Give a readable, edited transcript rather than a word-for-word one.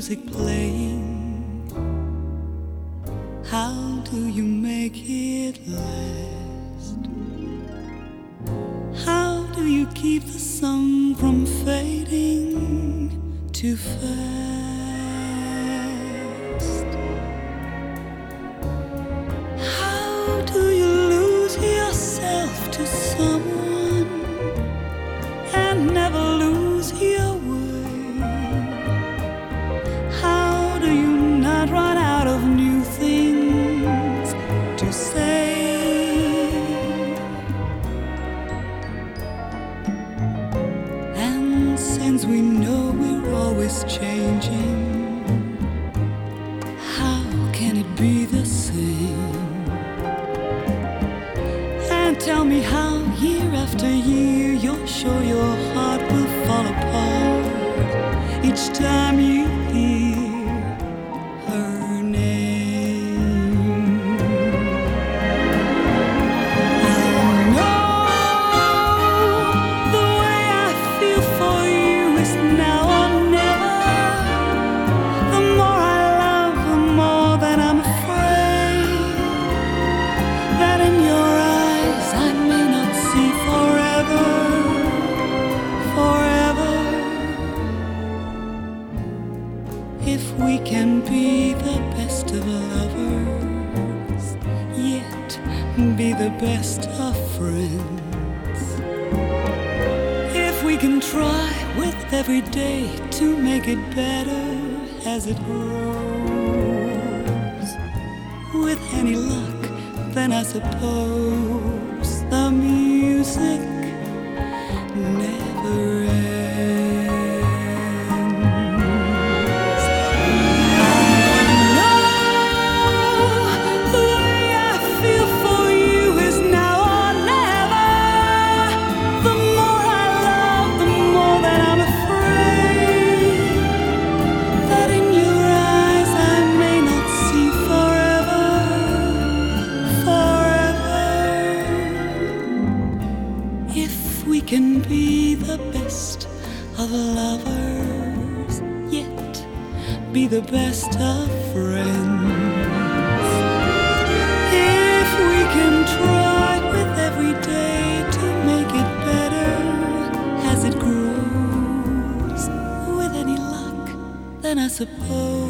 music playing, how do you make it last? How do you keep the song from fading too fast? How do you lose yourself to someone and never lose your way? How do you not run out of new things to say? And since we know we're always changing, how can it be the same? And tell me how year after year you're sure your heart will fall apart each time you hear her name. I know the way I feel for you is now or never. The more I love, the more that I'm afraid that in your eyes I may not see forever, forever. If we can be the best of lovers, yet be the best of friends. If we can try with every day to make it better as it grows, with any luck, then I suppose the music never ends. I know the way I feel for you is now or never. The more I love, the more that I'm afraid that in your eyes I may not see forever, forever. If we can be the best of lovers, yet be the best of friends. If we can try with every day to make it better as it grows, with any luck, then I suppose